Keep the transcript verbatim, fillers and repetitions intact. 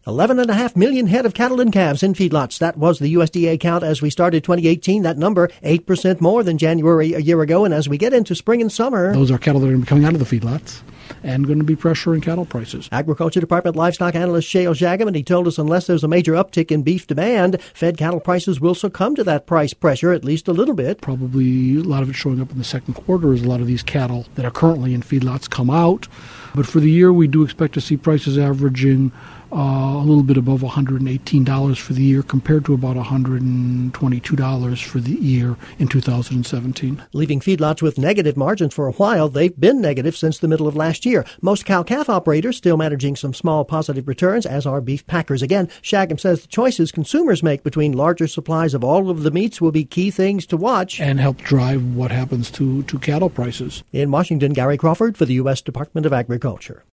eleven point five million head of cattle and calves in feedlots. That was the U S D A count as we started twenty eighteen. That number, eight percent more than January a year ago. And as we get into spring and summer, those are cattle that are going to be coming out of the feedlots and going to be pressuring cattle prices. Agriculture Department livestock analyst Shale Jagam, and he told us unless there's a major uptick in beef demand, fed cattle prices will succumb to that price pressure at least a little bit. Probably a lot of it showing up in the second quarter as a lot of these cattle that are currently in feedlots come out. But for the year, we do expect to see prices averaging uh, a little bit above one hundred eighteen dollars for the year compared to about one hundred twenty-two dollars for the year in two thousand seventeen. Leaving feedlots with negative margins for a while, they've been negative since the middle of last year. Most cow-calf operators still managing some small positive returns, as are beef packers. Again, Shagam says the choices consumers make between larger supplies of all of the meats will be key things to watch and help drive what happens to, to cattle prices. In Washington, Gary Crawford for the U S Department of Agriculture.